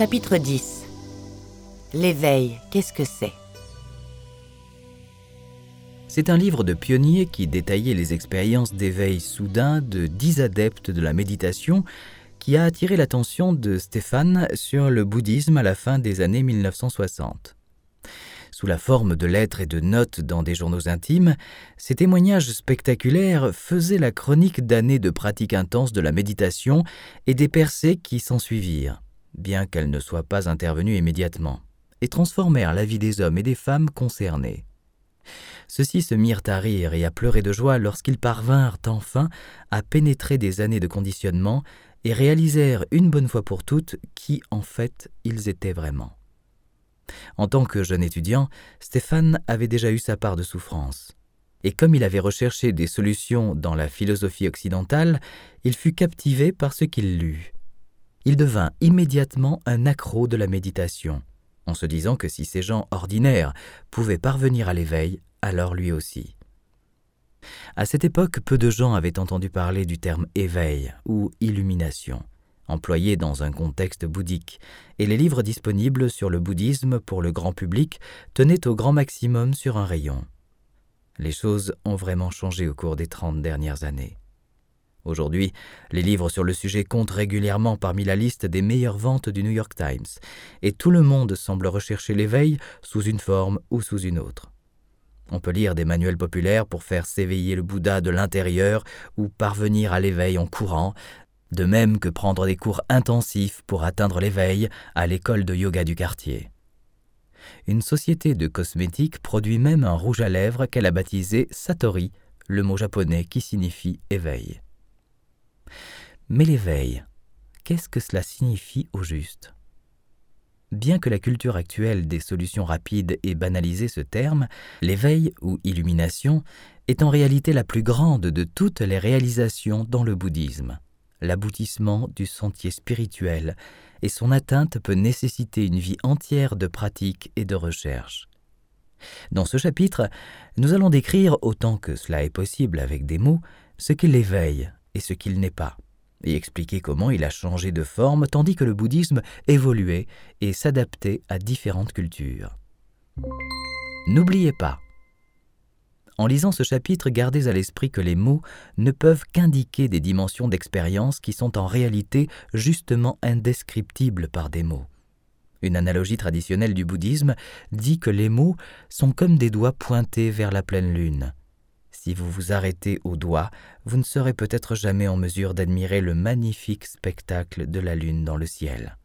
Chapitre 10. L'éveil, qu'est-ce que c'est ? C'est un livre de pionnier qui détaillait les expériences d'éveil soudain de 10 adeptes de la méditation qui a attiré l'attention de Stéphane sur le bouddhisme à la fin des années 1960. Sous la forme de lettres et de notes dans des journaux intimes, ces témoignages spectaculaires faisaient la chronique d'années de pratique intense de la méditation et des percées qui s'ensuivirent, bien qu'elles ne soient pas intervenues immédiatement, et transformèrent la vie des hommes et des femmes concernés. Ceux-ci se mirent à rire et à pleurer de joie lorsqu'ils parvinrent enfin à pénétrer des années de conditionnement et réalisèrent une bonne fois pour toutes qui, en fait, ils étaient vraiment. En tant que jeune étudiant, Stéphane avait déjà eu sa part de souffrance. Et comme il avait recherché des solutions dans la philosophie occidentale, il fut captivé par ce qu'il lut. Il devint immédiatement un accro de la méditation, en se disant que si ces gens ordinaires pouvaient parvenir à l'éveil, alors lui aussi. À cette époque, peu de gens avaient entendu parler du terme « éveil » ou « illumination », employé dans un contexte bouddhique, et les livres disponibles sur le bouddhisme pour le grand public tenaient au grand maximum sur un rayon. Les choses ont vraiment changé au cours des 30 dernières années. Aujourd'hui, les livres sur le sujet comptent régulièrement parmi la liste des meilleures ventes du New York Times, et tout le monde semble rechercher l'éveil sous une forme ou sous une autre. On peut lire des manuels populaires pour faire s'éveiller le Bouddha de l'intérieur ou parvenir à l'éveil en courant, de même que prendre des cours intensifs pour atteindre l'éveil à l'école de yoga du quartier. Une société de cosmétiques produit même un rouge à lèvres qu'elle a baptisé Satori, le mot japonais qui signifie éveil. Mais l'éveil, qu'est-ce que cela signifie au juste ? Bien que la culture actuelle des solutions rapides ait banalisé ce terme, l'éveil ou illumination est en réalité la plus grande de toutes les réalisations dans le bouddhisme, l'aboutissement du sentier spirituel, et son atteinte peut nécessiter une vie entière de pratique et de recherche. Dans ce chapitre, nous allons décrire, autant que cela est possible avec des mots, ce qu'est l'éveil et ce qu'il n'est pas, et expliquer comment il a changé de forme tandis que le bouddhisme évoluait et s'adaptait à différentes cultures. N'oubliez pas, en lisant ce chapitre, gardez à l'esprit que les mots ne peuvent qu'indiquer des dimensions d'expérience qui sont en réalité justement indescriptibles par des mots. Une analogie traditionnelle du bouddhisme dit que les mots sont comme des doigts pointés vers la pleine lune. Si vous vous arrêtez aux doigts, vous ne serez peut-être jamais en mesure d'admirer le magnifique spectacle de la lune dans le ciel.